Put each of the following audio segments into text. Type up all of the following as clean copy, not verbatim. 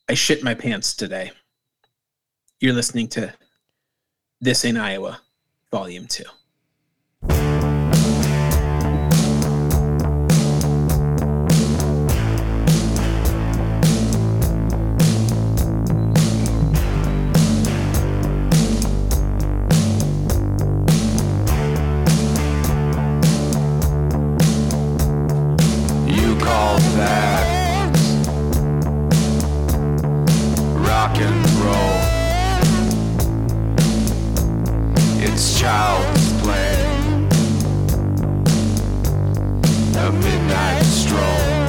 I shit my pants today. You're listening to This Ain't Iowa, Volume 2. You call that rock and roll? It's child's play, a midnight stroll.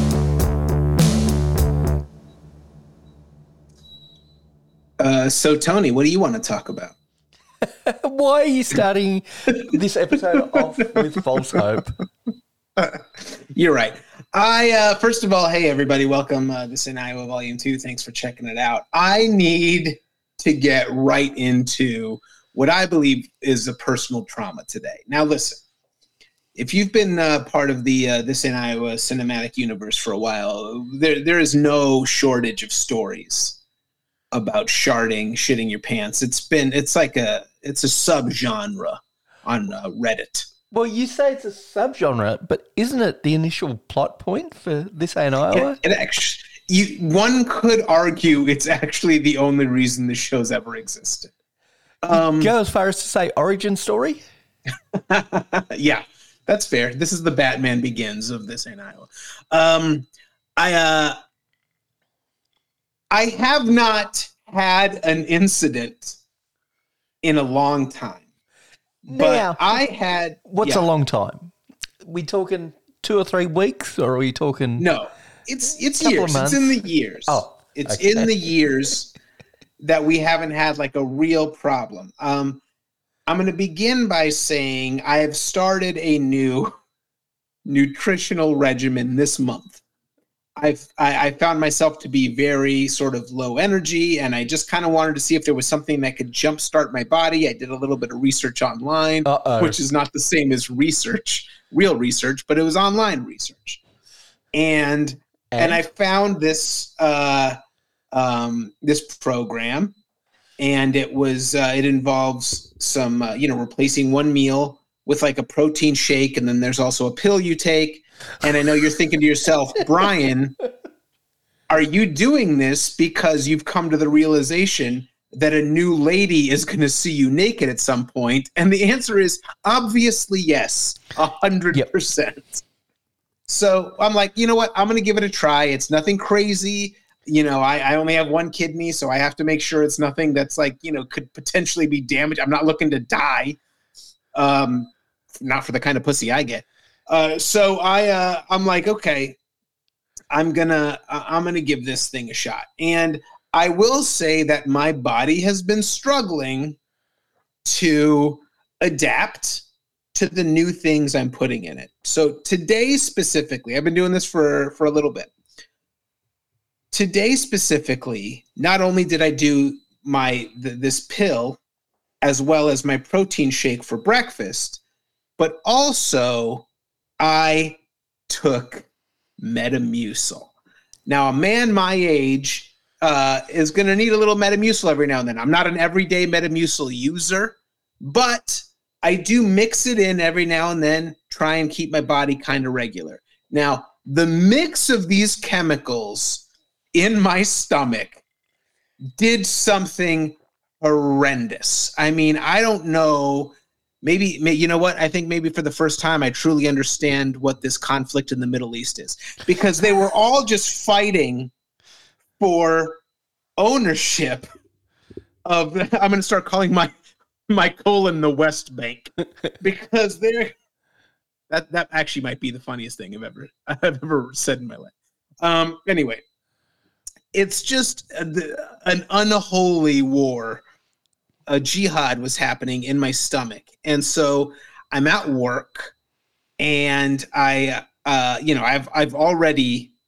So, Tony, what do you want to talk about? Why are you starting this episode off with false hope? You're right. First of all, hey, everybody, welcome. This in Iowa Volume 2. Thanks for checking it out. I need to get right into what I believe is a personal trauma today. Now, listen, if you've been part of the This in Iowa cinematic universe for a while, there is no shortage of stories about shitting your pants. It's a subgenre on Reddit. Well, you say it's a subgenre, but isn't it the initial plot point for This Ain't Iowa? It actually, one could argue it's actually the only reason the show's ever existed. Go as far as to say origin story? Yeah, that's fair. This is the Batman Begins of This Ain't Iowa. I have not had an incident in a long time. But Now, I had... What's a long time? We talking 2 or 3 weeks, or are we talking... No, it's Couple years. of months? It's in the years. Oh, it's okay. in the years that we haven't had like a real problem. I'm going to begin by saying I have started a new nutritional regimen this month. I found myself to be very sort of low energy, and I just kind of wanted to see if there was something that could jumpstart my body. I did a little bit of research online, which is not the same as real research, but it was online research. And I found this this program, and it involves some replacing one meal with like a protein shake, and then there's also a pill you take. And I know you're thinking to yourself, Brian, are you doing this because you've come to the realization that a new lady is going to see you naked at some point? And the answer is obviously yes, 100%. Yep. So I'm like, you know what? I'm going to give it a try. It's nothing crazy. I only have one kidney, so I have to make sure it's nothing that's like, could potentially be damaged. I'm not looking to die. Not for the kind of pussy I get. So I'm like, okay, I'm gonna give this thing a shot. And I will say that my body has been struggling to adapt to the new things I'm putting in it. So today specifically, I've been doing this for a little bit. Today specifically, not only did I do this pill as well as my protein shake for breakfast, but also I took Metamucil. Now, a man my age is going to need a little Metamucil every now and then. I'm not an everyday Metamucil user, but I do mix it in every now and then, try and keep my body kind of regular. Now, the mix of these chemicals in my stomach did something horrendous. I mean, I don't know. Maybe, you know what? I think maybe for the first time, I truly understand what this conflict in the Middle East is, because they were all just fighting for ownership of. I'm going to start calling my colon the West Bank, because that actually might be the funniest thing I've ever said in my life. Anyway, it's just an unholy war. A jihad was happening in my stomach. And so I'm at work, and I've already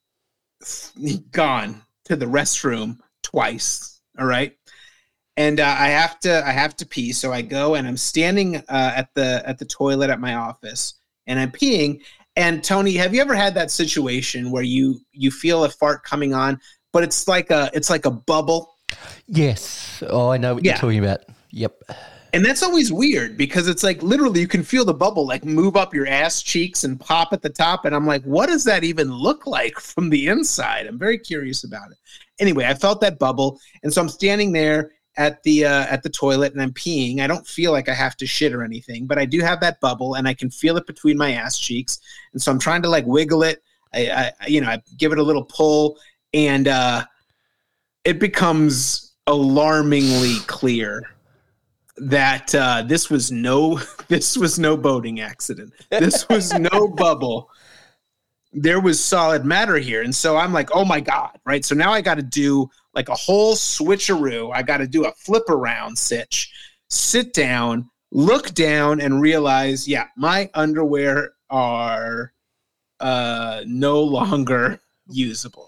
gone to the restroom twice. All right. And I have to pee. So I go, and I'm standing at the toilet at my office, and I'm peeing. And Tony, have you ever had that situation where you feel a fart coming on, but it's like a bubble. Yes. Oh, I know what you're talking about. Yep. And that's always weird because it's like literally you can feel the bubble like move up your ass cheeks and pop at the top. And I'm like, what does that even look like from the inside? I'm very curious about it. Anyway, I felt that bubble. And so I'm standing there at the toilet and I'm peeing. I don't feel like I have to shit or anything, but I do have that bubble and I can feel it between my ass cheeks. And so I'm trying to like wiggle it. I give it a little pull and it becomes alarmingly clear that this was no boating accident. This was no bubble. There was solid matter here. And so I'm like, oh my God, right? So now I got to do like a whole switcheroo. I got to do a flip around sit down, look down and realize, yeah, my underwear are no longer usable.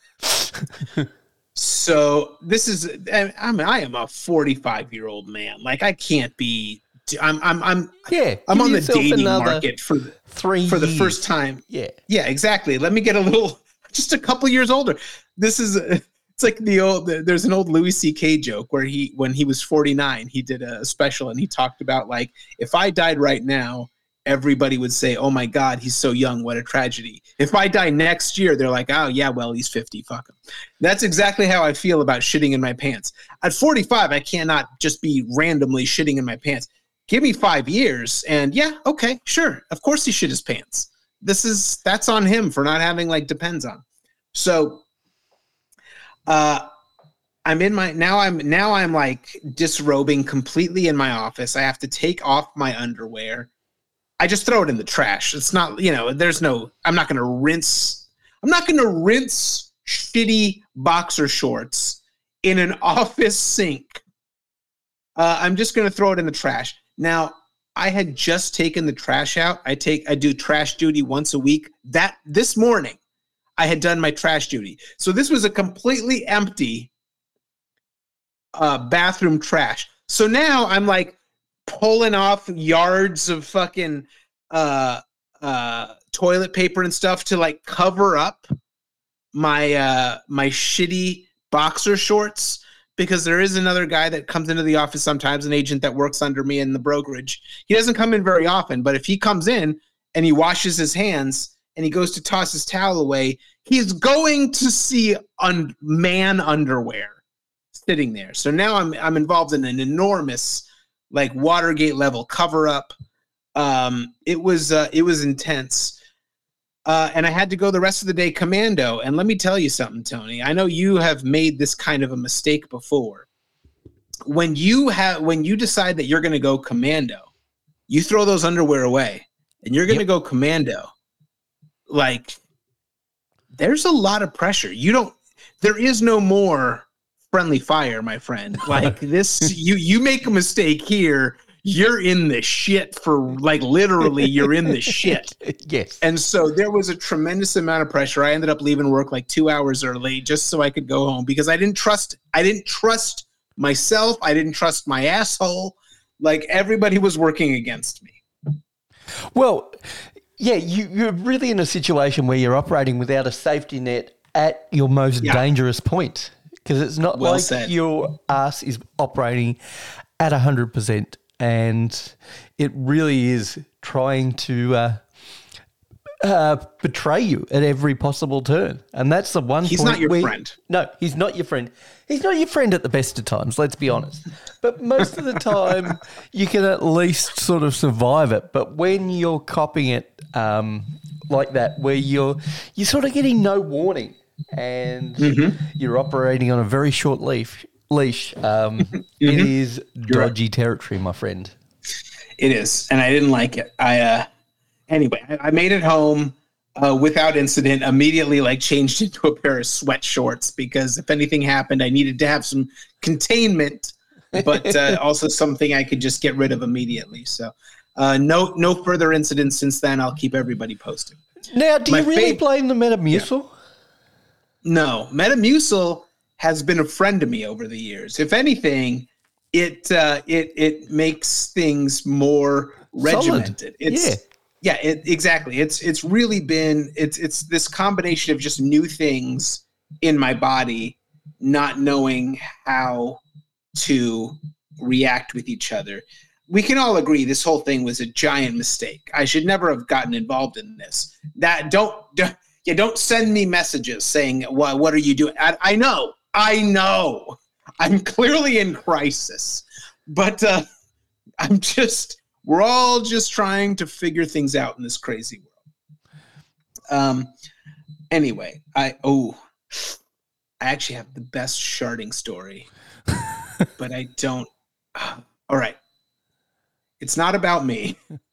So this is, I am a 45-year-old man. Like I can't be. I'm on the dating market for 3 years. For the first time. Yeah, exactly. Let me get just a couple years older. This is it's like there's an old Louis C.K. joke where when he was 49, he did a special and he talked about like if I died right now, everybody would say, oh my God, he's so young. What a tragedy. If I die next year, they're like, oh yeah, well, he's 50. Fuck him. That's exactly how I feel about shitting in my pants. At 45, I cannot just be randomly shitting in my pants. Give me 5 years and yeah, okay, sure. Of course he shit his pants. That's on him for not having like Depends on. So I'm like disrobing completely in my office. I have to take off my underwear. I just throw it in the trash. It's not, I'm not going to rinse shitty boxer shorts in an office sink. I'm just going to throw it in the trash. Now, I had just taken the trash out. I do trash duty once a week. This morning, I had done my trash duty. So this was a completely empty bathroom trash. So now I'm like pulling off yards of fucking toilet paper and stuff to like cover up my shitty boxer shorts. Because there is another guy that comes into the office sometimes, an agent that works under me in the brokerage. He doesn't come in very often, but if he comes in and he washes his hands and he goes to toss his towel away, he's going to see man underwear sitting there. So now I'm involved in an enormous, like Watergate level cover up. It was intense. And I had to go the rest of the day commando. And let me tell you something, Tony. I know you have made this kind of a mistake before. When you decide that you're going to go commando, you throw those underwear away and you're going to go commando. Like, there's a lot of pressure. There is no more friendly fire, my friend. Like this, you make a mistake here, you're in the shit for like literally you're in the shit. Yes. And so there was a tremendous amount of pressure. I ended up leaving work like 2 hours early just so I could go home because I didn't trust myself. I didn't trust my asshole. Like everybody was working against me. Well, yeah, you're really in a situation where you're operating without a safety net at your most dangerous point because it's not well like said. Your ass is operating at 100%. And it really is trying to betray you at every possible turn. And that's the one He's not your friend. No, he's not your friend. He's not your friend at the best of times, let's be honest. But most of the time, you can at least sort of survive it. But when you're copying it like that, where you're sort of getting no warning and you're operating on a very short leash, it is dodgy territory, my friend. It is, and I didn't like it. Anyway, I made it home without incident. Immediately, like changed into a pair of sweat shorts because if anything happened, I needed to have some containment, but also something I could just get rid of immediately. So, no further incidents since then. I'll keep everybody posted. Now, do you really blame the Metamucil? Yeah. No, Metamucil has been a friend to me over the years. If anything, it makes things more regimented. Exactly. It's really been it's this combination of just new things in my body, not knowing how to react with each other. We can all agree this whole thing was a giant mistake. I should never have gotten involved in this. Don't send me messages saying, what are you doing? I know. I'm clearly in crisis, but we're all just trying to figure things out in this crazy world. Anyway, I actually have the best sharding story, but I don't. All right. It's not about me.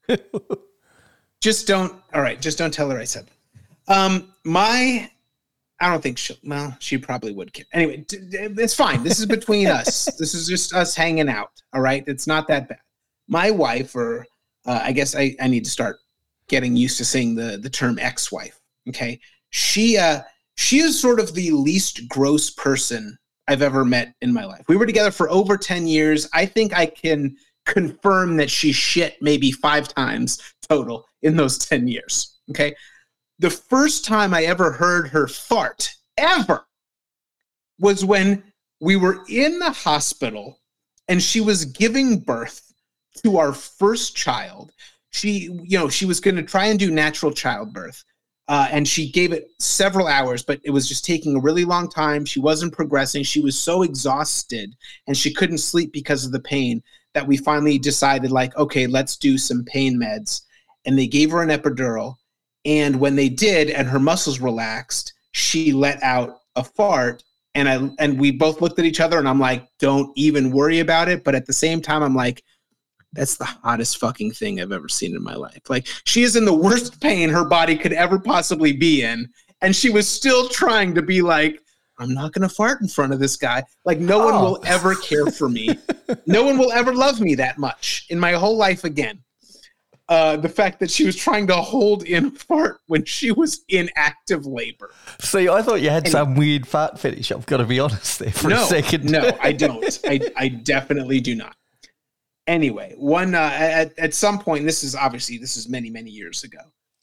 Just don't tell her I said that. I don't think she probably would care. Anyway, it's fine. This is between us. This is just us hanging out. All right. It's not that bad. My wife, or I guess I need to start getting used to saying the term ex-wife. Okay. She is sort of the least gross person I've ever met in my life. We were together for over 10 years. I think I can confirm that she shit maybe 5 times total in those 10 years. Okay. The first time I ever heard her fart ever was when we were in the hospital and she was giving birth to our first child. She was going to try and do natural childbirth. And she gave it several hours, but it was just taking a really long time. She wasn't progressing. She was so exhausted and she couldn't sleep because of the pain that we finally decided, like, okay, let's do some pain meds. And they gave her an epidural. And when they did, and her muscles relaxed, she let out a fart. And we both looked at each other and I'm like, don't even worry about it. But at the same time, I'm like, that's the hottest fucking thing I've ever seen in my life. Like, she is in the worst pain her body could ever possibly be in. And she was still trying to be like, I'm not going to fart in front of this guy. Like, no one will ever care for me. No one will ever love me that much in my whole life again. The fact that she was trying to hold in a fart when she was in active labor. See, I thought you had some weird fart fetish. I've got to be honest there for a second. No, I don't. I definitely do not. Anyway, at some point, this is many, many years ago.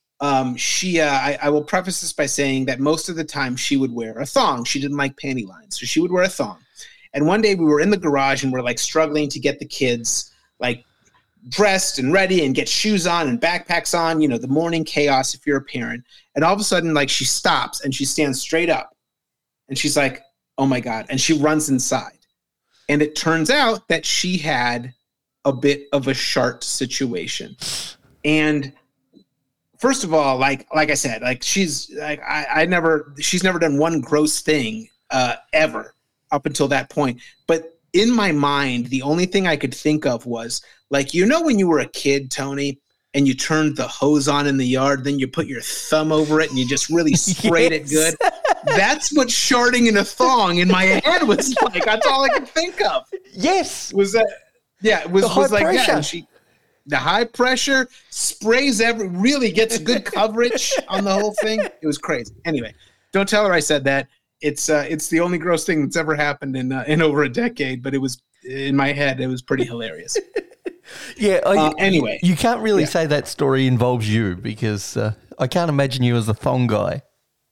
I will preface this by saying that most of the time she would wear a thong. She didn't like panty lines, so she would wear a thong. And one day we were in the garage and we're like struggling to get the kids like dressed and ready and get shoes on and backpacks on, the morning chaos if you're a parent. And all of a sudden, like, she stops and she stands straight up and she's like, oh my God. And she runs inside. And it turns out that she had a bit of a shart situation. And first of all, like I said, like, she's never done one gross thing ever up until that point. But in my mind, the only thing I could think of was, like, when you were a kid, Tony, and you turned the hose on in the yard, then you put your thumb over it and you just really sprayed it good. That's what sharting in a thong in my head was like. That's all I could think of. Yes. Was that? Yeah, it was like pressure. that. And the high pressure sprays really gets good coverage on the whole thing. It was crazy. Anyway, don't tell her I said that. It's the only gross thing that's ever happened in over a decade, but it was in my head. It was pretty hilarious. Yeah. Anyway, you can't really say that story involves you because I can't imagine you as a thong guy.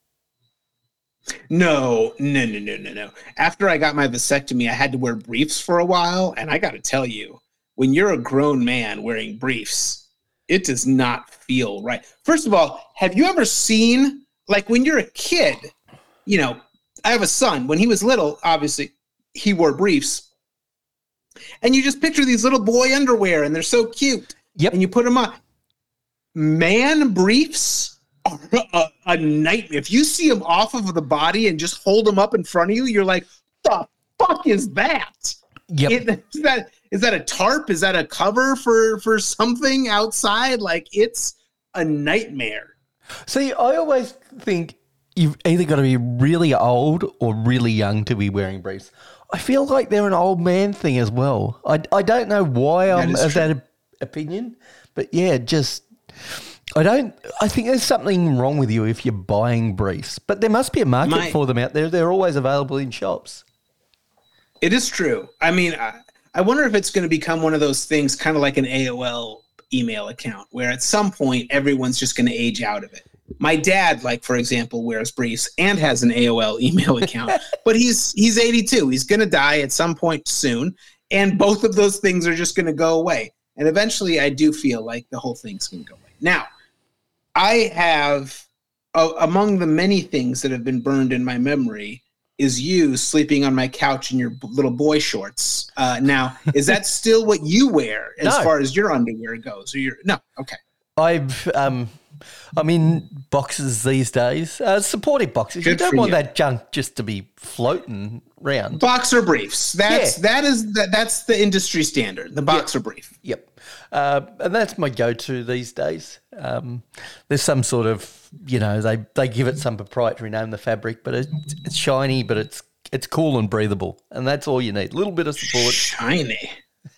No. After I got my vasectomy, I had to wear briefs for a while, and I got to tell you, when you're a grown man wearing briefs, it does not feel right. First of all, have you ever seen, like, when you're a kid, I have a son. When he was little, obviously, he wore briefs. And you just picture these little boy underwear, and they're so cute. Yep. And you put them on. Man briefs are a nightmare. If you see them off of the body and just hold them up in front of you, you're like, the fuck is that? Yep. Is that a tarp? Is that a cover for something outside? Like, it's a nightmare. See, I always think you've either got to be really old or really young to be wearing briefs. I feel like they're an old man thing as well. I don't know why I'm of that opinion, but yeah, I think there's something wrong with you if you're buying briefs, but there must be a market for them out there. They're always available in shops. It is true. I mean, I wonder if it's going to become one of those things, kind of like an AOL email account, where at some point everyone's just going to age out of it. My dad, like for example, wears briefs and has an AOL email account, but he's 82. He's going to die at some point soon, and both of those things are just going to go away. And eventually, I do feel like the whole thing's going to go away. Now, I have among the many things that have been burned in my memory is you sleeping on my couch in your little boy shorts. Now, is that still what you wear as far as your underwear goes? Or no, okay. I'm in boxes these days, supportive boxes. You don't want that junk just to be floating around. Boxer briefs. That's the industry standard. The boxer brief. Yep. And that's my go-to these days. There's some sort of, they give it some proprietary name, the fabric, but it's shiny, but it's cool and breathable, and that's all you need. A little bit of support. Shiny.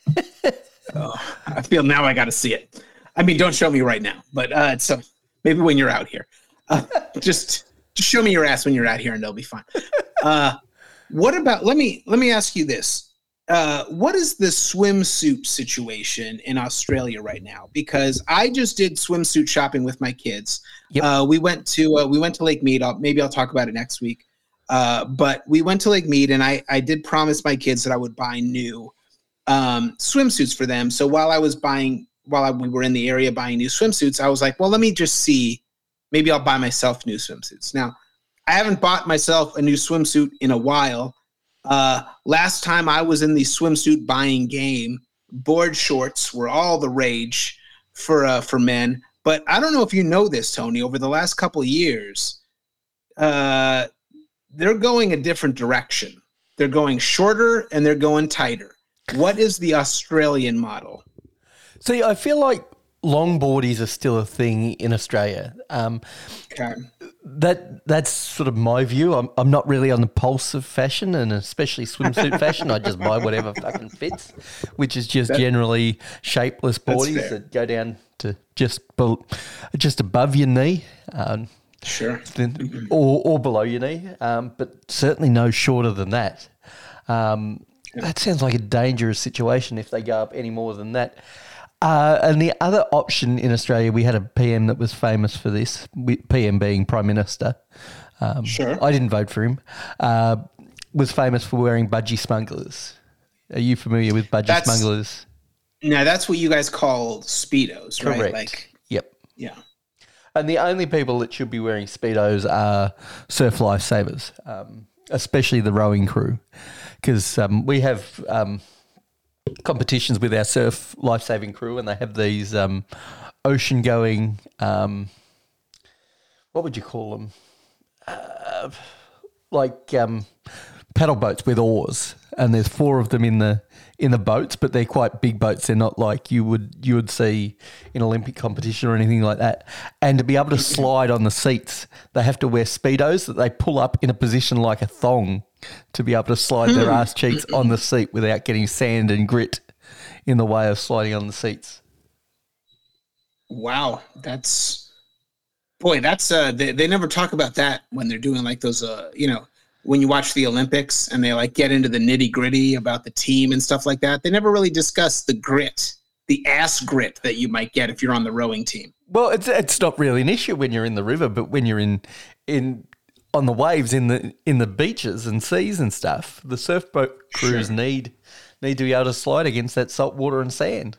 I feel now I got to see it. I mean, don't show me right now, but maybe when you're out here, just show me your ass when you're out here, and they'll be fine. What about? Let me ask you this: what is the swimsuit situation in Australia right now? Because I just did swimsuit shopping with my kids. Yep. We went to Lake Mead. Maybe I'll talk about it next week. But we went to Lake Mead, and I did promise my kids that I would buy new swimsuits for them. So while we were in the area buying new swimsuits, I was like, well, let me just see. Maybe I'll buy myself new swimsuits. Now, I haven't bought myself a new swimsuit in a while. Last time I was in the swimsuit buying game, board shorts were all the rage for men. But I don't know if you know this, Tony. Over the last couple of years, they're going a different direction. They're going shorter and they're going tighter. What is the Australian model? See, I feel like longboardies are still a thing in Australia. Okay. That's sort of my view. I'm not really on the pulse of fashion, and especially swimsuit fashion. I just buy whatever fucking fits, which is just generally shapeless boardies that go down to just above your knee. Sure. Or below your knee, but certainly no shorter than that. That sounds like a dangerous situation if they go up any more than that. And the other option in Australia, we had a PM that was famous for this, PM being Prime Minister. Sure. I didn't vote for him. Was famous for wearing budgie smugglers. Are you familiar with budgie smugglers? No, that's what you guys call Speedos, Correct. right? Yep. Yeah. And the only people that should be wearing Speedos are surf lifesavers, especially the rowing crew, because we have competitions with our surf life-saving crew, and they have these ocean-going, what would you call them? Paddle boats with oars, and there's 4 of them in the boats, but they're quite big boats. They're not like you would see in Olympic competition or anything like that. And to be able to slide on the seats, they have to wear Speedos that they pull up in a position like a thong to be able to slide their ass cheeks on the seat without getting sand and grit in the way of sliding on the seats. Wow, that's they never talk about that when they're doing like those when you watch the Olympics and they like get into the nitty-gritty about the team and stuff like that. They never really discuss the grit, the ass grit that you might get if you're on the rowing team. Well, it's not really an issue when you're in the river, but when you're in on the waves in the beaches and seas and stuff, the surf boat crews need to be able to slide against that salt water and sand.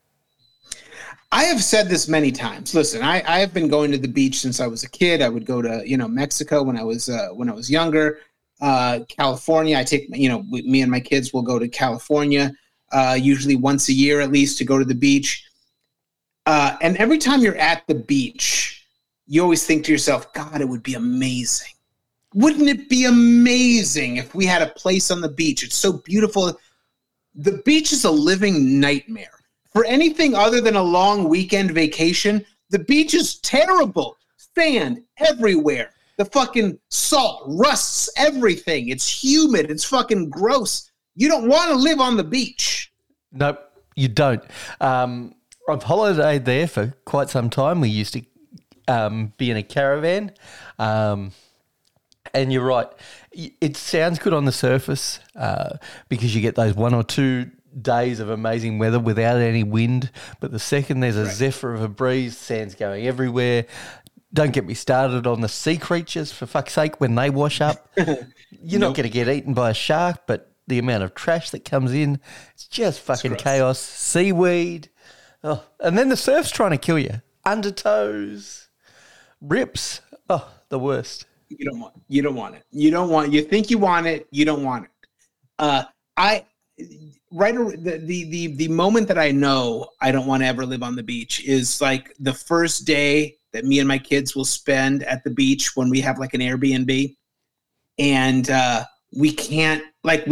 I have said this many times. Listen, I have been going to the beach since I was a kid. I would go to Mexico when I was younger. California, I take me and my kids will go to California usually once a year at least to go to the beach. And every time you're at the beach, you always think to yourself, God, it would be amazing. Wouldn't it be amazing if we had a place on the beach? It's so beautiful. The beach is a living nightmare. For anything other than a long weekend vacation, the beach is terrible. Sand everywhere. The fucking salt rusts everything. It's humid. It's fucking gross. You don't want to live on the beach. Nope, you don't. I've holidayed there for quite some time. We used to be in a caravan. And you're right. It sounds good on the surface because you get those 1 or 2 days of amazing weather without any wind. But the second there's a zephyr of a breeze, sand's going everywhere. Don't get me started on the sea creatures, for fuck's sake, when they wash up. You're not going to get eaten by a shark, but the amount of trash that comes in, it's just fucking chaos. Seaweed. Oh, and then the surf's trying to kill you. Undertows. Rips. Oh, the worst. You don't want it. You think you want it, you don't want it. The moment that I know I don't want to ever live on the beach is like the first day that me and my kids will spend at the beach when we have like an Airbnb, and we can't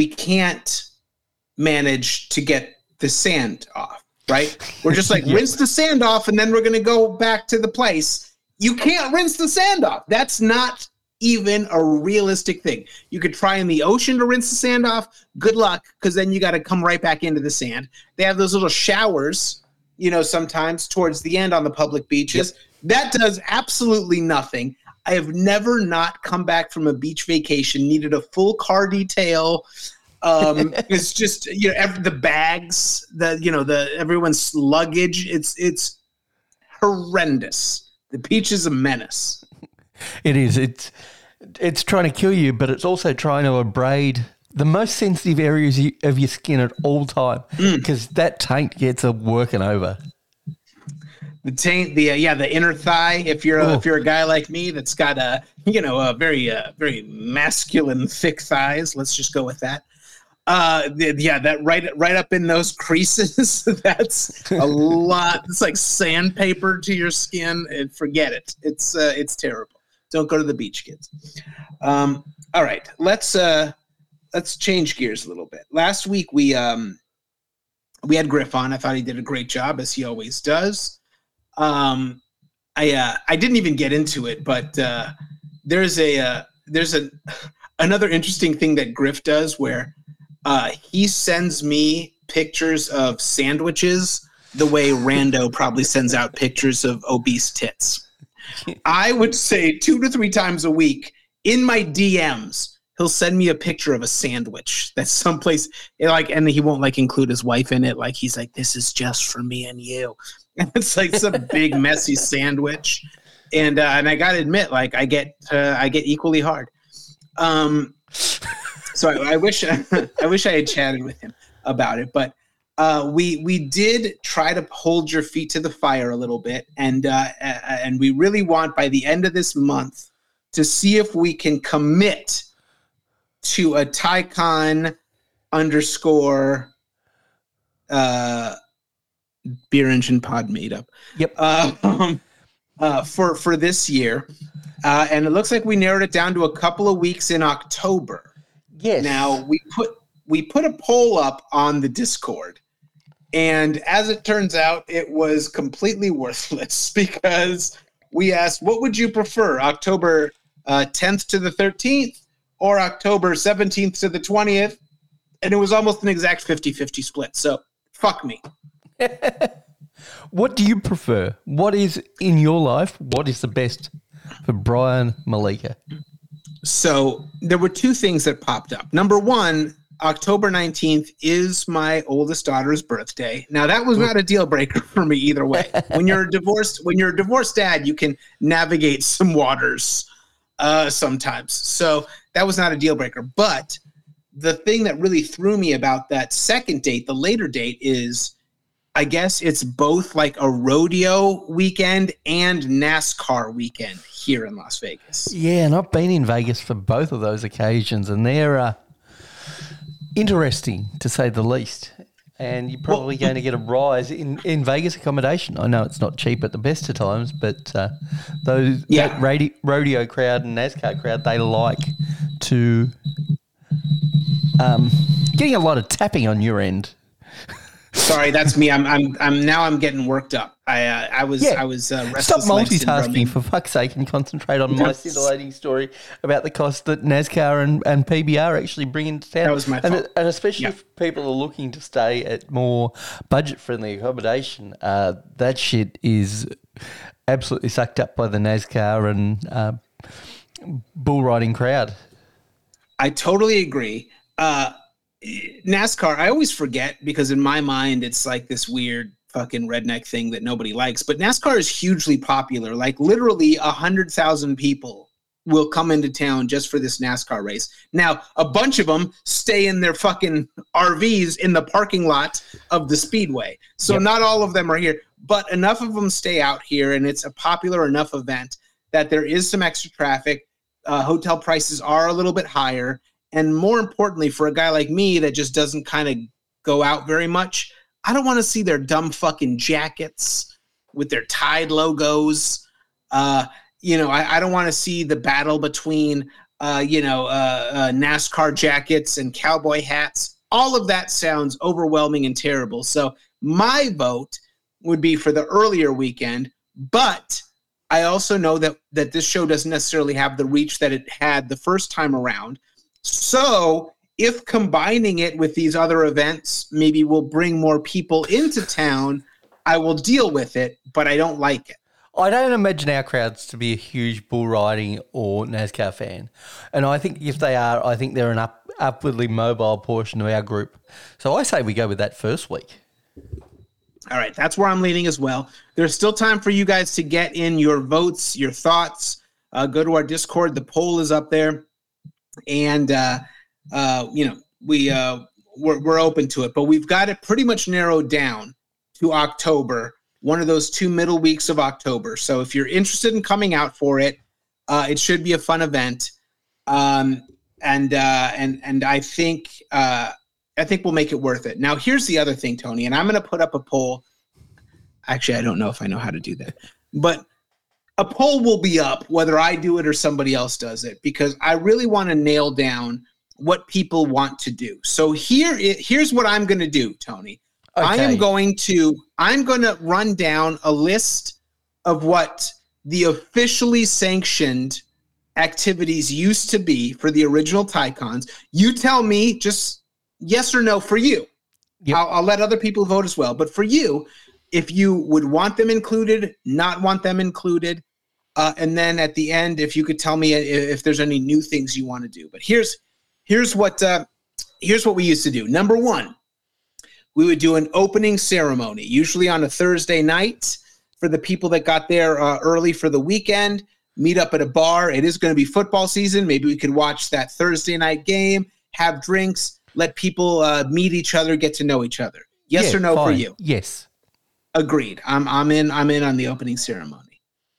manage to get the sand off, right? We're just like, rinse the sand off and then we're going to go back to the place. You can't rinse the sand off. That's not even a realistic thing. You could try in the ocean to rinse the sand off. Good luck, because then you got to come right back into the sand. They have those little showers, sometimes towards the end on the public beaches. Yep. That does absolutely nothing. I have never not come back from a beach vacation, needed a full car detail. It's just, the bags, everyone's luggage. It's horrendous. The beach is a menace. It is. It's trying to kill you, but it's also trying to abrade the most sensitive areas of your skin at all time, because that taint gets a working over. The taint, the inner thigh. If you're a guy like me that's got a very masculine thick thighs, let's just go with that. That right up in those creases. That's a lot. It's like sandpaper to your skin, and forget it. It's terrible. Don't go to the beach, kids. All right, let's change gears a little bit. Last week we had Griff on. I thought he did a great job, as he always does. I didn't even get into it, but there's another interesting thing that Griff does where he sends me pictures of sandwiches the way Rando probably sends out pictures of obese tits. I would say 2 to 3 times a week in my DMs, he'll send me a picture of a sandwich that's someplace and he won't include his wife in it. Like, he's like, this is just for me and you. And it's like some big messy sandwich. And I got to admit, I get equally hard. So I wish I had chatted with him about it, but we did try to hold your feet to the fire a little bit, and we really want by the end of this month to see if we can commit to a Tycon _ Beer Engine Pod meetup. Yep. For this year, and it looks like we narrowed it down to a couple of weeks in October. Yes. Now we put a poll up on the Discord, and as it turns out, it was completely worthless because we asked, what would you prefer, October 10th to the 13th or October 17th to the 20th? And it was almost an exact 50-50 split. So fuck me. What do you prefer? What is in your life? What is the best for Brian Malika? So there were 2 things that popped up. Number one, October 19th is my oldest daughter's birthday. Now, that was not a deal breaker for me either way. When you're a divorced dad, you can navigate some waters sometimes. So that was not a deal breaker. But the thing that really threw me about that second date, the later date, is I guess it's both like a rodeo weekend and NASCAR weekend here in Las Vegas. Yeah, and I've been in Vegas for both of those occasions, and they're interesting, to say the least. And you're probably going to get a rise in Vegas accommodation. I know it's not cheap at the best of times, but that rodeo crowd and NASCAR crowd, they like to getting a lot of tapping on your end. Sorry, that's me. I'm getting worked up. I was restless. Stop multitasking for fuck's sake and concentrate on my scintillating story about the cost that NASCAR and PBR actually bring into town. That was my fault. And especially if people are looking to stay at more budget-friendly accommodation, that shit is absolutely sucked up by the NASCAR and bull riding crowd. I totally agree. NASCAR, I always forget because in my mind it's like this weird fucking redneck thing that nobody likes. But NASCAR is hugely popular. Like literally 100,000 people will come into town just for this NASCAR race. Now, a bunch of them stay in their fucking RVs in the parking lot of the Speedway. So not all of them are here, but enough of them stay out here, and it's a popular enough event that there is some extra traffic. Hotel prices are a little bit higher. And more importantly, for a guy like me that just doesn't kind of go out very much, I don't want to see their dumb fucking jackets with their Tide logos. I don't want to see the battle between, NASCAR jackets and cowboy hats. All of that sounds overwhelming and terrible. So my vote would be for the earlier weekend, but I also know that this show doesn't necessarily have the reach that it had the first time around. So if combining it with these other events maybe will bring more people into town, I will deal with it, but I don't like it. I don't imagine our crowds to be a huge bull riding or NASCAR fan. And I think if they are, I think they're an upwardly mobile portion of our group. So I say we go with that first week. All right, that's where I'm leaning as well. There's still time for you guys to get in your votes, your thoughts. Go to our Discord. The poll is up there. And, we're open to it. But we've got it pretty much narrowed down to October, one of those 2 middle weeks of October. So if you're interested in coming out for it, it should be a fun event. And I think we'll make it worth it. Now, here's the other thing, Tony, and I'm going to put up a poll. Actually, I don't know if I know how to do that, but a poll will be up whether I do it or somebody else does it, because I really want to nail down what people want to do. So here's what I'm going to do, Tony. Okay. I'm going to run down a list of what the officially sanctioned activities used to be for the original Tycons. You tell me just yes or no for you. Yep. I'll let other people vote as well. But for you, if you would want them included, not want them included, and then at the end, if you could tell me if there's any new things you want to do. But here's what we used to do. Number one, we would do an opening ceremony, usually on a Thursday night for the people that got there early for the weekend. Meet up at a bar. It is going to be football season. Maybe we could watch that Thursday night game, have drinks, let people meet each other, get to know each other. Yes or no for you? Yes. Agreed. I'm in on the opening ceremony.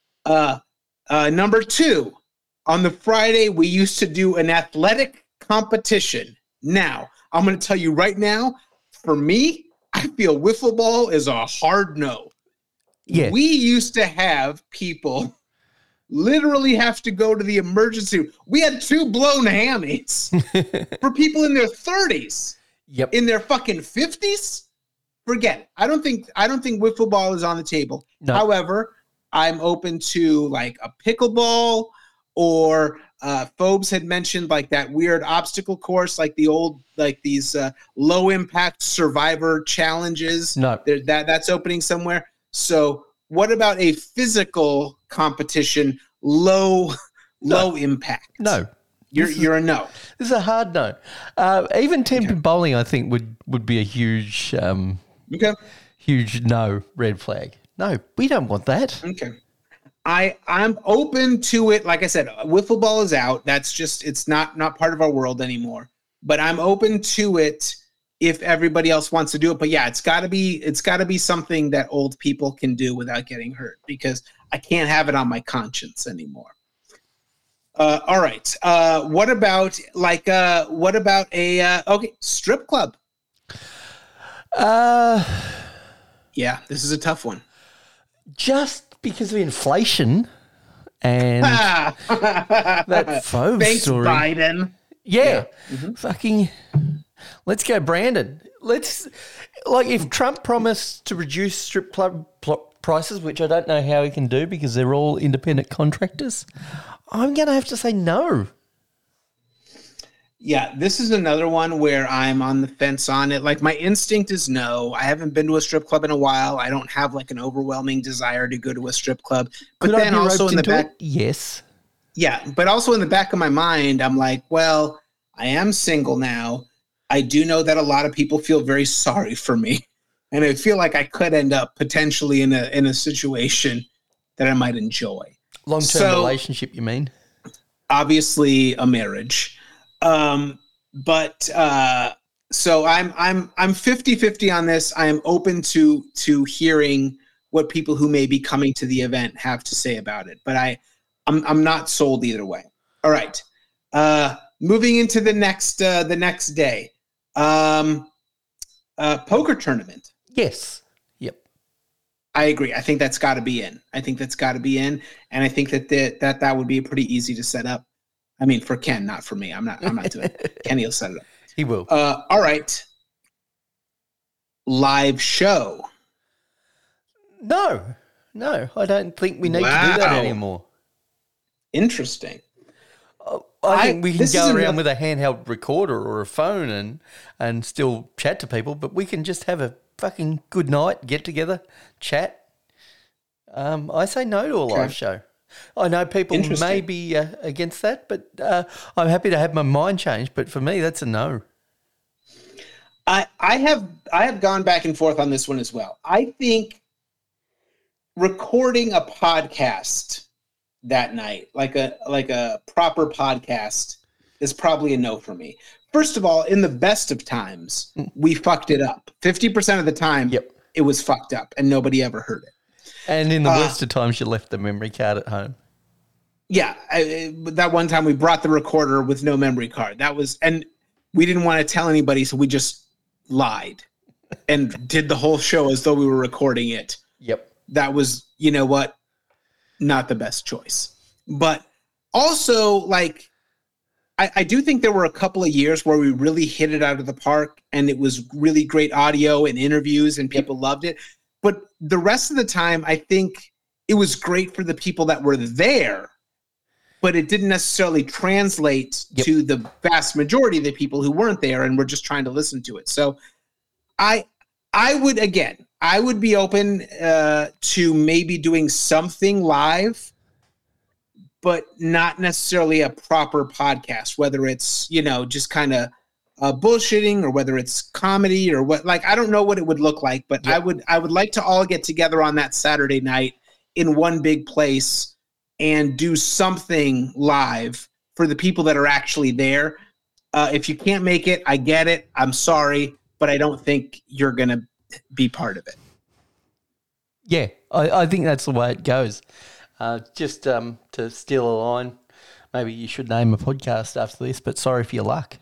Number two, on the Friday, we used to do an athletic competition. Now, I'm going to tell you right now, for me, I feel wiffle ball is a hard no. Yeah. We used to have people literally have to go to the emergency room. We had 2 blown hammies for people in their 30s. Yep. In their fucking 50s? Forget it. I don't think wiffle ball is on the table. No. However, I'm open to like a pickleball, or Phobes had mentioned like that weird obstacle course, like the old, like these low impact survivor challenges. No. That's opening somewhere. So what about a physical competition, low impact? No. You're a no. This is a hard no. Even tempered bowling, I think, would be a huge huge no, red flag. No, we don't want that. Okay. I'm open to it. Like I said, wiffle ball is out. That's just, it's not part of our world anymore. But I'm open to it if everybody else wants to do it. But yeah, it's gotta be something that old people can do without getting hurt, because I can't have it on my conscience anymore. All right. What about a strip club? Yeah, this is a tough one. Just because of inflation and that Phobes Thanks, story. Biden. Yeah. Mm-hmm. Fucking let's go, Brandon. If Trump promised to reduce strip club prices, which I don't know how he can do because they're all independent contractors, I'm going to have to say no. Yeah, this is another one where I'm on the fence on it. Like, my instinct is no. I haven't been to a strip club in a while. I don't have like an overwhelming desire to go to a strip club. But could then also in the back, yes. Yeah, but also in the back of my mind, I'm like, well, I am single now. I do know that a lot of people feel very sorry for me. and I feel like I could end up potentially in a situation that I might enjoy. Long-term relationship, you mean? Obviously, a marriage. So I'm 50-50 on this. I am open to hearing what people who may be coming to the event have to say about it, but I'm not sold either way. All right. Moving into the next day. Poker tournament. Yes. Yep. I agree. I think that's got to be in. And I think that would be pretty easy to set up. I mean, for Ken, not for me. I'm not doing it. Kenny will set it up. He will. All right. Live show. No, I don't think we need to do that anymore. Interesting. I think we can go around with a handheld recorder or a phone and still chat to people, but we can just have a fucking good night, get together, chat. I say no to a live show. I know people may be against that, but I'm happy to have my mind changed. But for me, that's a no. I have gone back and forth on this one as well. I think recording a podcast that night, like a proper podcast, is probably a no for me. First of all, in the best of times, we fucked it up. 50% of the time, it was fucked up, and nobody ever heard it. And in the worst of times, you left the memory card at home. Yeah, that one time we brought the recorder with no memory card. And we didn't want to tell anybody, so we just lied and did the whole show as though we were recording it. Yep. That was, you know what, not the best choice. But also, like, I do think there were a couple of years where we really hit it out of the park, and it was really great audio and interviews, and people loved it. But the rest of the time, I think it was great for the people that were there, but it didn't necessarily translate to the vast majority of the people who weren't there and were just trying to listen to it. So I would be open to maybe doing something live, but not necessarily a proper podcast, whether it's, just kind of bullshitting or whether it's comedy or what. Like, I don't know what it would look like, but I would like to all get together on that Saturday night in one big place and do something live for the people that are actually there. If you can't make it, I get it. I'm sorry, but I don't think you're going to be part of it. Yeah, I think that's the way it goes. Just to steal a line, maybe you should name a podcast after this, but sorry for your luck.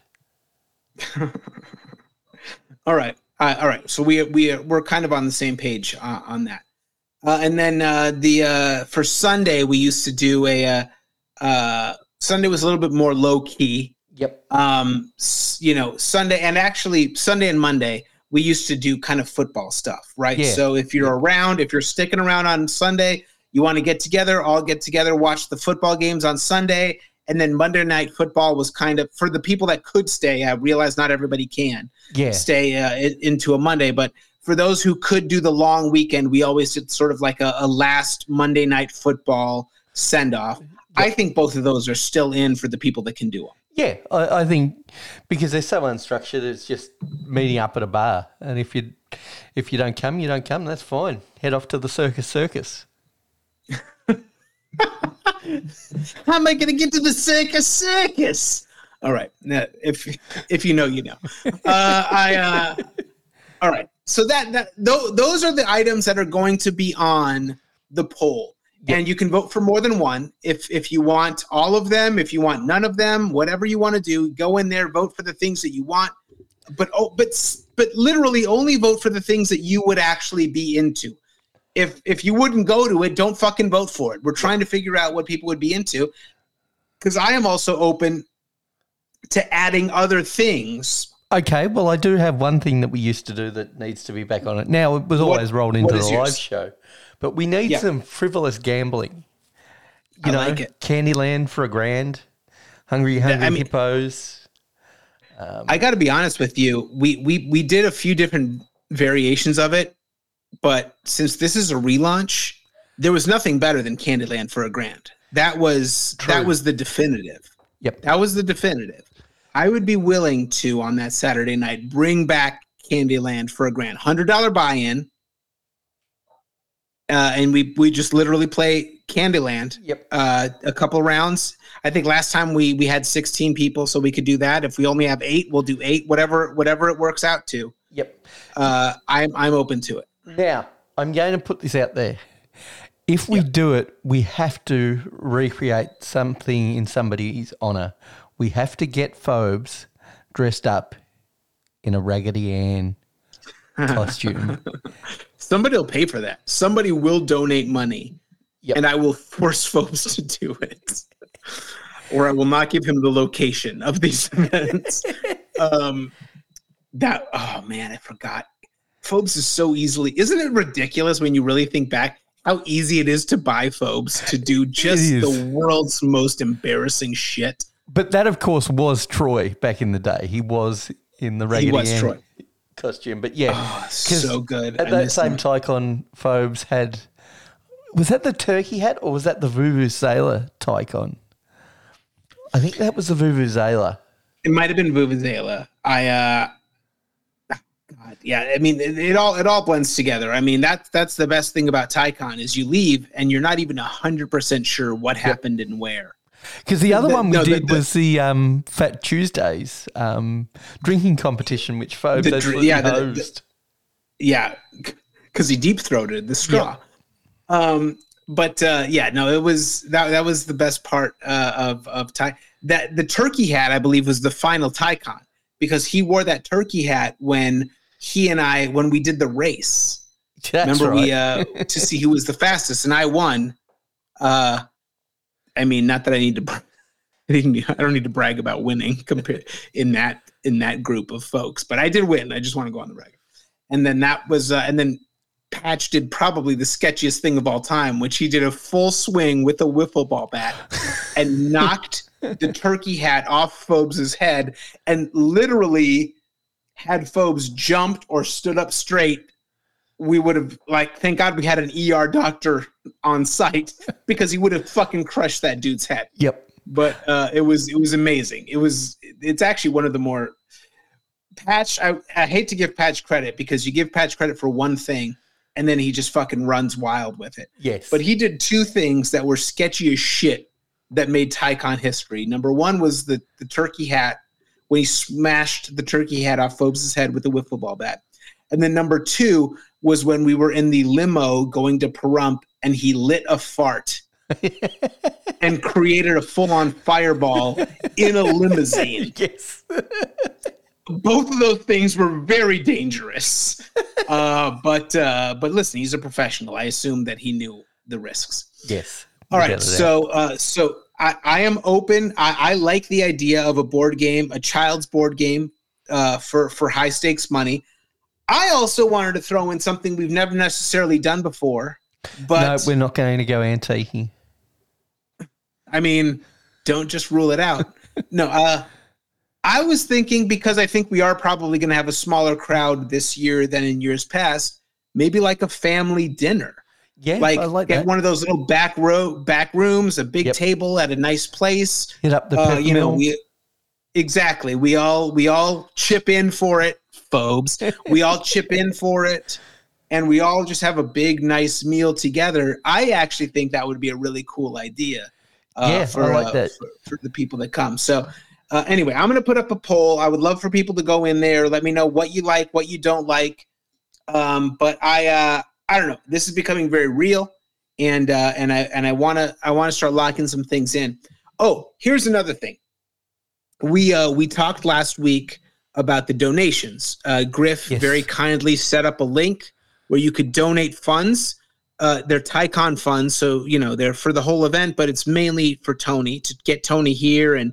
All right. So we're kind of on the same page on that. And then for Sunday, we used to do Sunday was a little bit more low key. Yep. Sunday and Monday, we used to do kind of football stuff, right? Yeah. So if you're sticking around on Sunday, you want to get together, all get together, watch the football games on Sunday. And then Monday Night Football was kind of, for the people that could stay, I realize not everybody can stay into a Monday, but for those who could do the long weekend, we always did sort of like a last Monday Night Football send-off. Yep. I think both of those are still in for the people that can do them. Yeah, I think because they're so unstructured, it's just meeting up at a bar. And if you don't come, you don't come. That's fine. Head off to the circus. How am I going to get to the circus? All right. Now, if you know, you know. All right. So those are the items that are going to be on the poll. Yep. And you can vote for more than one. If you want all of them, if you want none of them, whatever you want to do, go in there, vote for the things that you want. But literally only vote for the things that you would actually be into. If you wouldn't go to it, don't fucking vote for it. We're trying to figure out what people would be into, because I am also open to adding other things. Okay, well, I do have one thing that we used to do that needs to be back on it. Now, it was always rolled into the live show, but we need some frivolous gambling. You know, like Candyland for $1,000, Hungry Hippos. I got to be honest with you. We did a few different variations of it. But since this is a relaunch, there was nothing better than Candyland for $1,000. That was the definitive. Yep. That was the definitive. I would be willing to, on that Saturday night, bring back Candyland for $1,000, $100 buy-in. And we just literally play Candyland. Yep. A couple rounds. I think last time we had 16 people, so we could do that. If we only have 8, we'll do 8. Whatever it works out to. Yep. I'm open to it. Now, I'm going to put this out there. If we do it, we have to recreate something in somebody's honor. We have to get Phobes dressed up in a Raggedy Ann costume. Somebody will pay for that. Somebody will donate money, Yep. and I will force Phobes to do it. Or I will not give him the location of these events. Oh man, I forgot. Phobes is so easily. Isn't it ridiculous when you really think back how easy it is to buy Phobes to do just the world's most embarrassing shit? But that, of course, was Troy back in the day. He was in the Raggedy Ann Troy costume. But yeah, so good. At that same Tycon, Phobes had. Was that the turkey hat or was that the Vuvuzela Tycon? I think that was the Vuvuzela. It might have been Vuvuzela. God, yeah. I mean, it all blends together. I mean, that's the best thing about Tycon is you leave and you're not even 100% sure what happened and where. Because the other one we did was the Fat Tuesdays drinking competition, which Phobes actually hosted. Because he deep-throated the straw. Yeah. It was that was the best part of Ty. That the turkey hat, I believe, was the final Tycon because he wore that turkey hat when we did the race. That's Remember right. we to see who was the fastest, and I won. I mean, not that I need to. I don't need to brag about winning compared in that group of folks, but I did win. I just want to go on the record. And then that was, and then Patch did probably the sketchiest thing of all time, which he did a full swing with a wiffle ball bat and knocked the turkey hat off Phobes' head and literally had Phobes jumped or stood up straight. We would have thank God we had an ER doctor on site because he would have fucking crushed that dude's head. Yep. But it was amazing. It's actually one of the more Patch. I hate to give Patch credit because you give Patch credit for one thing and then he just fucking runs wild with it. Yes. But he did 2 things that were sketchy as shit that made Tycon history. Number 1 was the turkey hat when he smashed the turkey hat off Phobes' head with a wiffle ball bat. And then number 2 was when we were in the limo going to Pahrump and he lit a fart and created a full-on fireball in a limousine. Yes. Both of those things were very dangerous. But listen, he's a professional. I assume that he knew the risks. Yes. All right. So I am open. I like the idea of a board game, a child's board game for high stakes money. I also wanted to throw in something we've never necessarily done before. But no, we're not going to go antique. I mean, don't just rule it out. No, I was thinking because I think we are probably going to have a smaller crowd this year than in years past, maybe like a family dinner. Yeah, I like get that. one of those little back rooms, a big table at a nice place. Hit up the peppermill. Exactly. We all chip in for it, Phobes. We all chip in for it, and we all just have a big, nice meal together. I actually think that would be a really cool idea. I like that for the people that come. So anyway, I'm going to put up a poll. I would love for people to go in there. Let me know what you like, what you don't like. But I don't know. This is becoming very real, and I want to start locking some things in. Oh, here's another thing. We talked last week about the donations. Griff very kindly set up a link where you could donate funds. They're Tycon funds, so they're for the whole event, but it's mainly for Tony to get Tony here and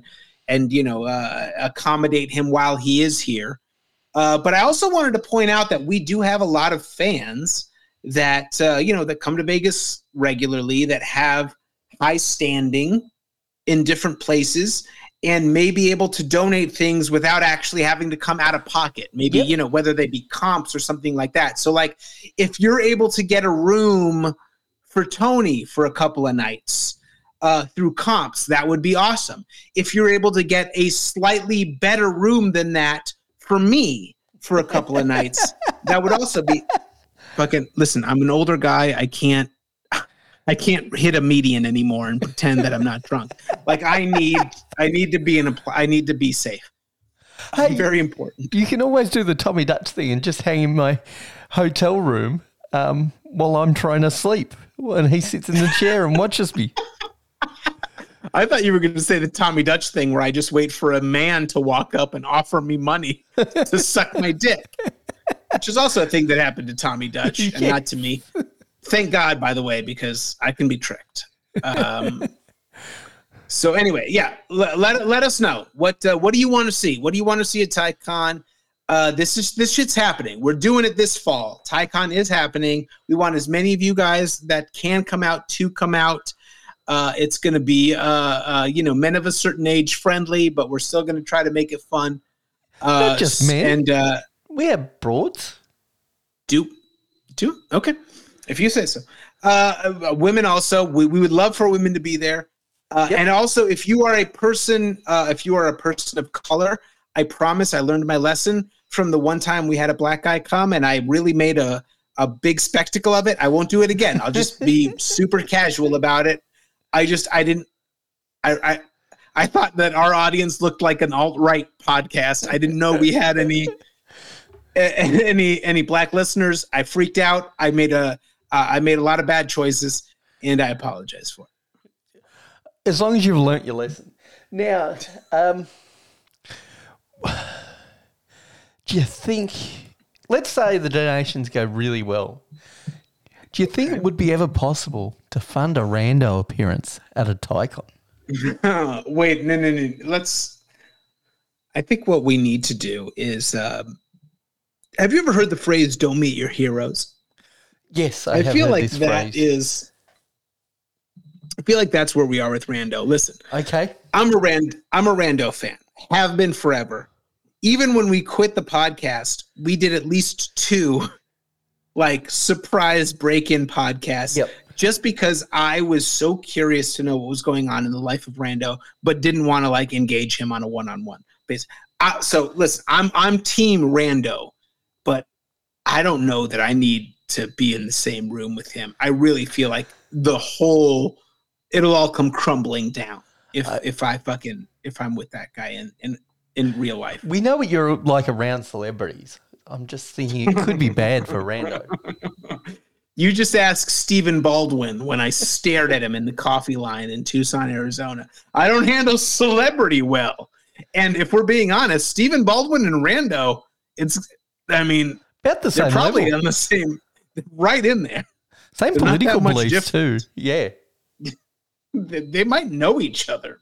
accommodate him while he is here. But I also wanted to point out that we do have a lot of fans that that come to Vegas regularly that have high standing in different places and may be able to donate things without actually having to come out of pocket. Maybe, whether they be comps or something like that. So like if you're able to get a room for Tony for a couple of nights through comps, that would be awesome. If you're able to get a slightly better room than that for me, for a couple of nights. That would also be fucking. Listen, I'm an older guy. I can't hit a median anymore and pretend that I'm not drunk. Like I need to be I need to be safe. Hey, very important. You can always do the Tommy Dutch thing and just hang in my hotel room while I'm trying to sleep, and he sits in the chair and watches me. I thought you were going to say the Tommy Dutch thing where I just wait for a man to walk up and offer me money to suck my dick, which is also a thing that happened to Tommy Dutch and not to me. Thank God, by the way, because I can be tricked. So anyway, yeah, let us know. What do you want to see? What do you want to see at TyCon? This shit's happening. We're doing it this fall. TyCon is happening. We want as many of you guys that can come out to come out. It's going to be, men of a certain age friendly, but we're still going to try to make it fun. Not just men. And we have broads. Do okay, if you say so. Women also. We would love for women to be there. And also, if you are a person of color, I promise I learned my lesson from the one time we had a black guy come, and I really made a big spectacle of it. I won't do it again. I'll just be super casual about it. I thought that our audience looked like an alt-right podcast. I didn't know we had any black listeners. I freaked out. I made a lot of bad choices, and I apologize for it. As long as you've learnt your lesson. Now, do you think, let's say the donations go really well, do you think it would be ever possible to fund a rando appearance at a TyCon? Wait, no. I think what we need to do is, have you ever heard the phrase, don't meet your heroes? Yes, I have feel heard like this that phrase. I feel like that's where we are with rando. Listen, okay, I'm a rando fan. Have been forever. Even when we quit the podcast, we did at least 2 surprise break-in podcasts. Yep. Just because I was so curious to know what was going on in the life of Rando, but didn't want to engage him on a one-on-one basis. So listen, I'm team Rando, but I don't know that I need to be in the same room with him. I really feel like it'll all come crumbling down if I'm with that guy in real life. We know what you're like around celebrities. I'm just thinking it could be bad for Rando. You just ask Stephen Baldwin when I stared at him in the coffee line in Tucson, Arizona. I don't handle celebrity well. And if we're being honest, Stephen Baldwin and Rando, about the same they're probably level. on the same, right in there. Same They're not political that much beliefs too. Yeah. They might know each other.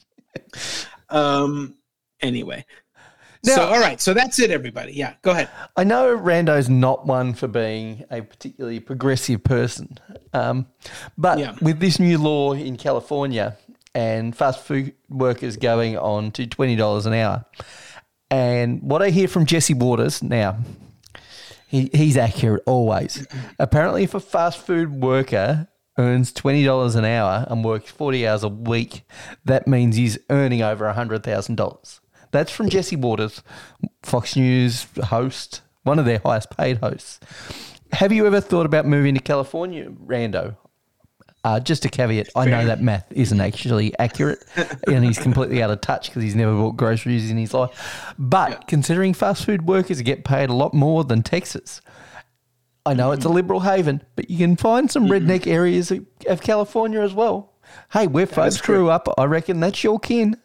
Anyway. Now, all right. So that's it, everybody. Yeah, go ahead. I know Rando's not one for being a particularly progressive person, but with this new law in California and fast food workers going on to $20 an hour, and what I hear from Jesse Waters now, he's accurate always. Apparently, if a fast food worker earns $20 an hour and works 40 hours a week, that means he's earning over $100,000. That's from Jesse Waters, Fox News host, one of their highest paid hosts. Have you ever thought about moving to California, Rando? Just a caveat, I know that math isn't actually accurate and he's completely out of touch because he's never bought groceries in his life. But considering fast food workers get paid a lot more than Texas, I know it's a liberal haven, but you can find some redneck areas of California as well. Hey, where folks grew up, I reckon that's your kin.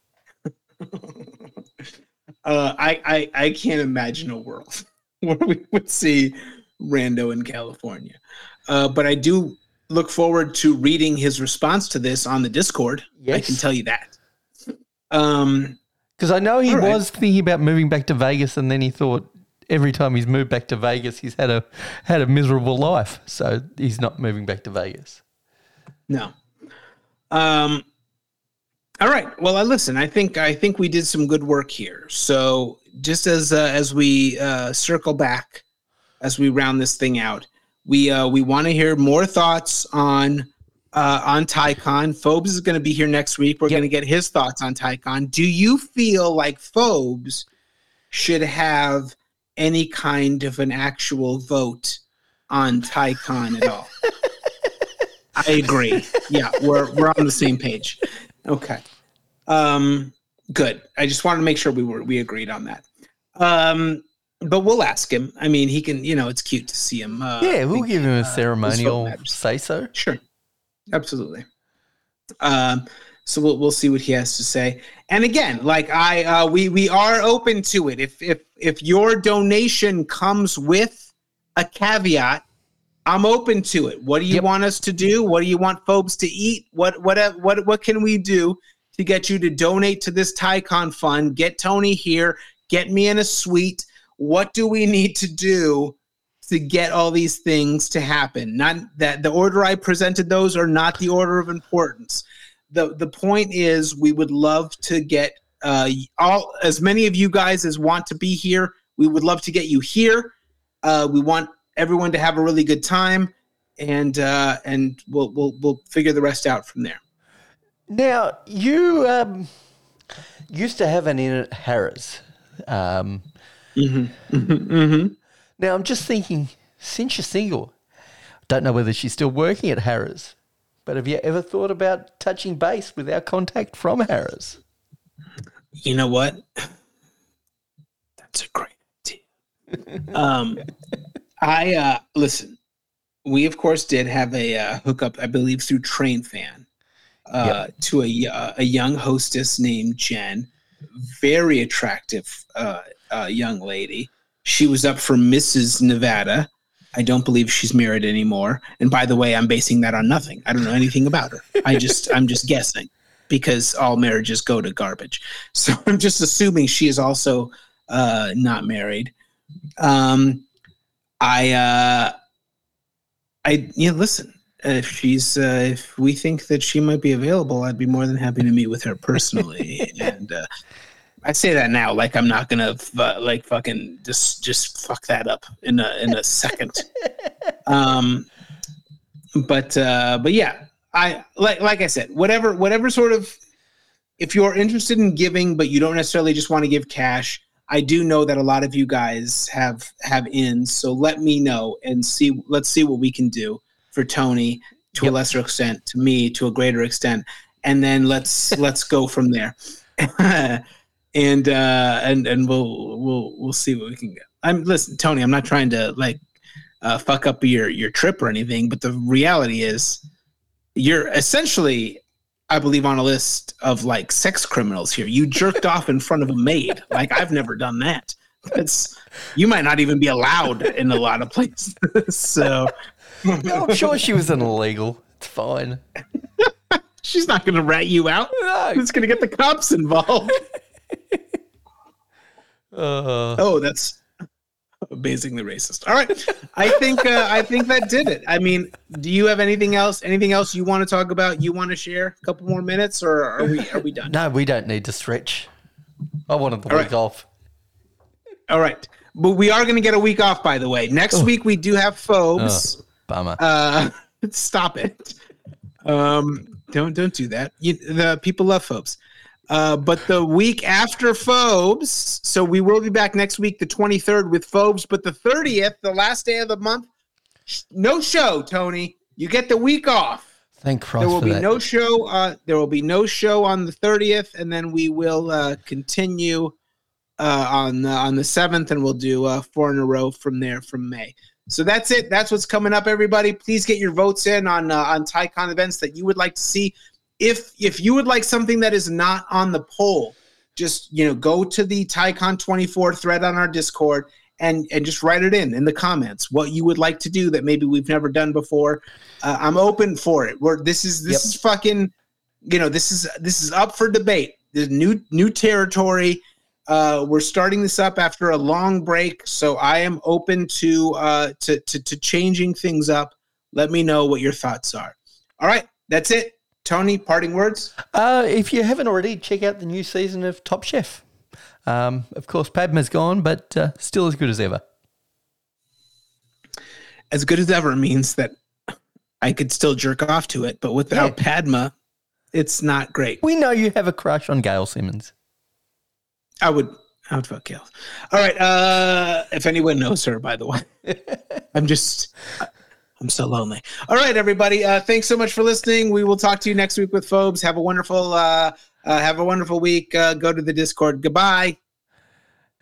I can't imagine a world where we would see Rando in California. But I do look forward to reading his response to this on the Discord. Yes. I can tell you that. Because I know he was thinking about moving back to Vegas, and then he thought every time he's moved back to Vegas, he's had a miserable life. So he's not moving back to Vegas. No. All right. Well, listen, I think we did some good work here. So just as we circle back, as we round this thing out, we want to hear more thoughts on TyCon. Phobes is going to be here next week. We're going to get his thoughts on TyCon. Do you feel like Phobes should have any kind of an actual vote on Tycon at all. I agree. Yeah, we're on the same page. Okay. Good. I just wanted to make sure we agreed on that. But we'll ask him. I mean, he can, it's cute to see him. We'll give him a ceremonial say-so. Sure. Absolutely. So we'll see what he has to say. And again, like we are open to it. If your donation comes with a caveat, I'm open to it. What do you want us to do? What do you want folks to eat? What can we do to get you to donate to this Tycon fund? Get Tony here. Get me in a suite. What do we need to do to get all these things to happen? Not that the order I presented those are not the order of importance. The point is we would love to get as many of you guys as want to be here. We would love to get you here. We want everyone to have a really good time, and we'll figure the rest out from there. Now, you used to have an inn at Harrah's. Now, I'm just thinking, since you're single, don't know whether she's still working at Harrah's, but have you ever thought about touching base with our contact from Harrah's? You know what? That's a great idea. Listen, we of course did have a hookup, I believe, through TrainFan to a young hostess named Jen, very attractive young lady. She was up for Mrs. Nevada. I don't believe she's married anymore. And by the way, I'm basing that on nothing. I don't know anything about her. I'm just guessing because all marriages go to garbage. So I'm just assuming she is also not married. Listen, if we think that she might be available, I'd be more than happy to meet with her personally. And I say that now, like I'm not gonna fucking just fuck that up in a second. But yeah, I like I said, whatever sort of, if you're interested in giving, but you don't necessarily just want to give cash. I do know that a lot of you guys have ins, so let me know and let's see what we can do for Tony to a lesser extent, to me to a greater extent, and then let's go from there. And we'll see what we can get. Listen, Tony, I'm not trying to fuck up your trip or anything, but the reality is you're essentially, I believe, on a list of sex criminals here. You jerked off in front of a maid. I've never done that. You might not even be allowed in a lot of places. So no, I'm sure she was an illegal. It's fine. She's not going to rat you out. No. It's going to get the cops involved. That's amazingly racist. All right, I think that did it. I mean, do you have anything else you want to talk about? You want to share a couple more minutes, or are we done? No, we don't need to stretch. I wanted the week off. All right, but we are going to get a week off, by the way. Next week we do have Phobes. Bummer. Stop it. Don't do that. The people love Phobes. But the week after Phobes, so we will be back next week, the 23rd with Phobes, but the 30th, the last day of the month, no show, Tony. You get the week off. Thank Christ. There will be no show. There will be no show on the 30th, and then we will continue on the 7th, and we'll do 4 in a row from there from May. So that's it. That's what's coming up, everybody. Please get your votes in on Tycon events that you would like to see. If you would like something that is not on the poll, just go to the Tycon 24 thread on our Discord and just write it in the comments what you would like to do that maybe we've never done before. I'm open for it. This is fucking, this is up for debate. There's new territory. We're starting this up after a long break, so I am open to changing things up. Let me know what your thoughts are. All right, that's it. Tony, parting words? If you haven't already, check out the new season of Top Chef. Of course, Padma's gone, but still as good as ever. As good as ever means that I could still jerk off to it, but without Padma, it's not great. We know you have a crush on Gail Simmons. I would I would vote Kales. All right. If anyone knows her, by the way, I'm so lonely. All right, everybody. Thanks so much for listening. We will talk to you next week with Phobes. Have a wonderful week. Go to the Discord. Goodbye.